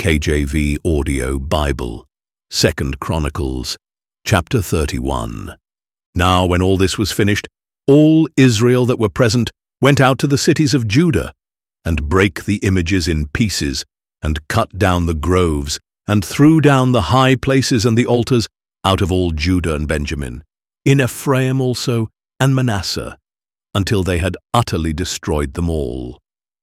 KJV Audio Bible, 2 Chronicles, chapter 31. Now when all this was finished, all Israel that were present went out to the cities of Judah, and brake the images in pieces, and cut down the groves, and threw down the high places and the altars out of all Judah and Benjamin, in Ephraim also and Manasseh, until they had utterly destroyed them all.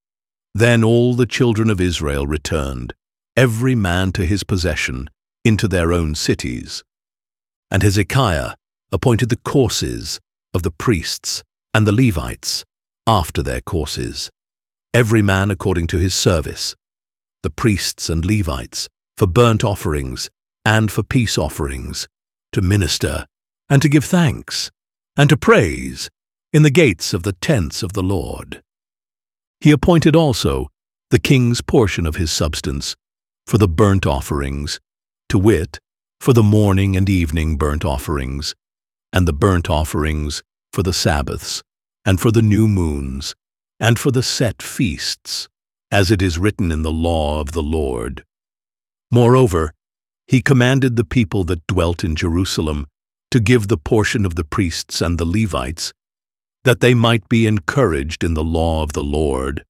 Then all the children of Israel returned, every man to his possession, into their own cities. And Hezekiah appointed the courses of the priests and the Levites after their courses, every man according to his service, the priests and Levites for burnt offerings and for peace offerings, to minister and to give thanks and to praise in the gates of the tents of the Lord. He appointed also the king's portion of his substance for the burnt offerings, to wit, for the morning and evening burnt offerings, and the burnt offerings for the Sabbaths, and for the new moons, and for the set feasts, as it is written in the law of the Lord. Moreover, he commanded the people that dwelt in Jerusalem to give the portion of the priests and the Levites, that they might be encouraged in the law of the Lord.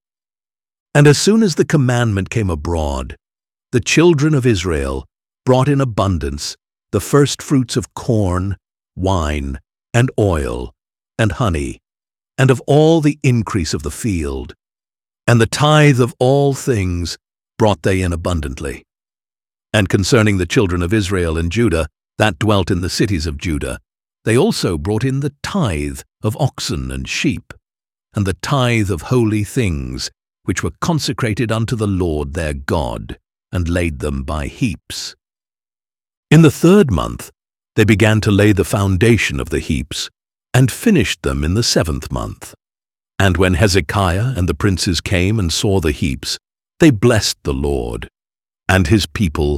And as soon as the commandment came abroad, the children of Israel brought in abundance the first fruits of corn, wine, and oil, and honey, and of all the increase of the field, and the tithe of all things brought they in abundantly. And concerning the children of Israel and Judah that dwelt in the cities of Judah, they also brought in the tithe of oxen and sheep, and the tithe of holy things, which were consecrated unto the Lord their God, and laid them by heaps. In the 3rd month they began to lay the foundation of the heaps, and finished them in the 7th month. And when Hezekiah and the princes came and saw the heaps, they blessed the Lord, and his people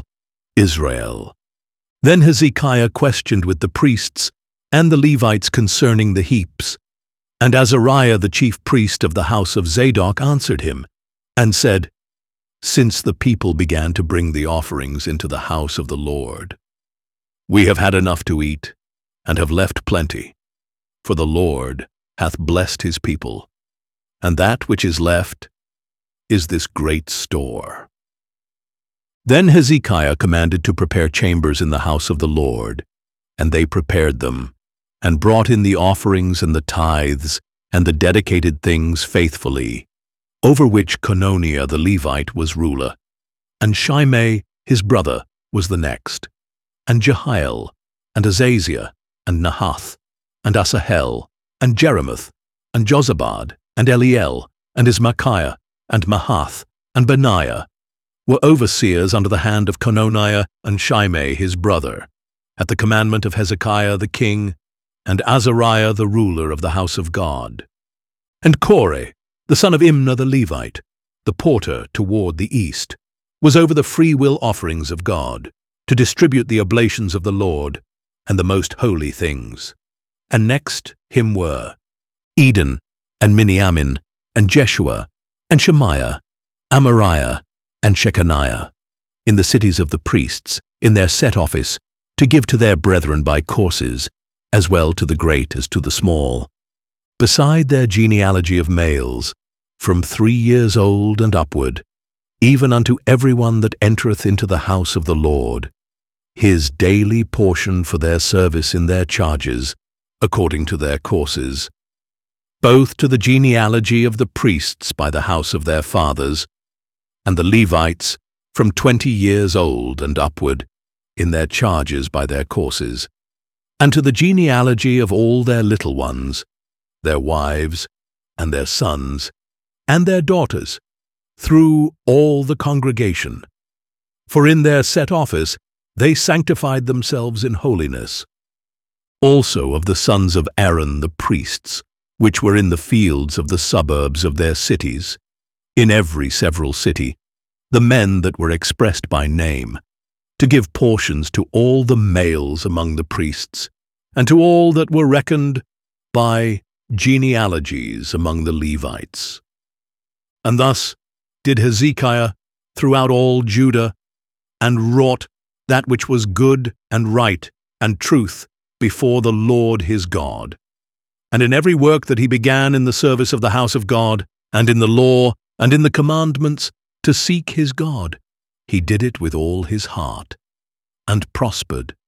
Israel. Then Hezekiah questioned with the priests and the Levites concerning the heaps. And Azariah the chief priest of the house of Zadok answered him, and said, Since the people began to bring the offerings into the house of the Lord, we have had enough to eat, and have left plenty. For the Lord hath blessed his people, and that which is left is this great store. Then Hezekiah commanded to prepare chambers in the house of the Lord, and they prepared them, and brought in the offerings and the tithes, and the dedicated things faithfully, over which Cononiah the Levite was ruler, and Shimei his brother was the next, and Jehiel, and Azaziah, and Nahath, and Asahel, and Jeremoth, and Jozabad, and Eliel, and Ismachiah, and Mahath, and Benaiah, were overseers under the hand of Cononiah and Shimei his brother, at the commandment of Hezekiah the king, and Azariah the ruler of the house of God. And Korah, the son of Imnah the Levite, the porter toward the east, was over the freewill offerings of God, to distribute the oblations of the Lord, and the most holy things. And next him were Eden, and Miniamin, and Jeshua, and Shemaiah, Amariah, and Shechaniah, in the cities of the priests, in their set office, to give to their brethren by courses, as well to the great as to the small, beside their genealogy of males, from 3 years old and upward, even unto every one that entereth into the house of the Lord, his daily portion for their service in their charges, according to their courses, both to the genealogy of the priests by the house of their fathers, and the Levites from 20 years old and upward, in their charges by their courses, and to the genealogy of all their little ones, their wives, and their sons, and their daughters, through all the congregation. For in their set office they sanctified themselves in holiness. Also of the sons of Aaron the priests, which were in the fields of the suburbs of their cities, in every several city, the men that were expressed by name, to give portions to all the males among the priests, and to all that were reckoned by genealogies among the Levites. And thus did Hezekiah throughout all Judah and wrought that which was good and right and truth before the Lord his God. And in every work that he began in the service of the house of God, and in the law, and in the commandments, to seek his God, he did it with all his heart, and prospered